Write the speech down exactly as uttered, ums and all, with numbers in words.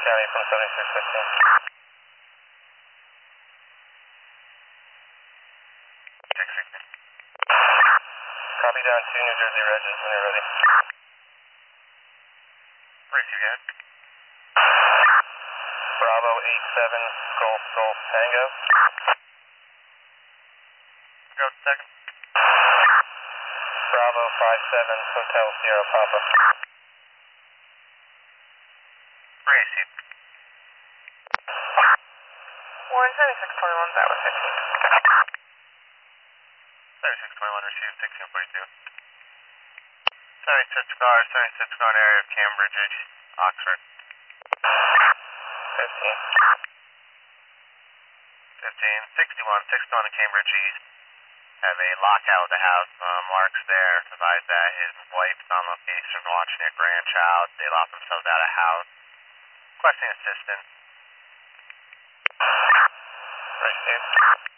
County from seventy-six fifteen. six sixty. Copy down two New Jersey Regis when you're ready. Race you again. Bravo eight seven Golf Golf Tango. Go second. Bravo five seven Hotel Sierra Papa. Race you. Warren seventy-six twenty-one, that was fifteen. seventy-six twenty-one, received sixteen forty-two. seventy-six car, seventy-six car area of Cambridge, Oxford. fifteen. fifteen, sixty-one, sixty-one in Cambridge East. Have a lockout of the house. Uh, Mark's there. Advise that his wife's on location watching their grandchild. They locked themselves out of house. Requesting assistance. Received.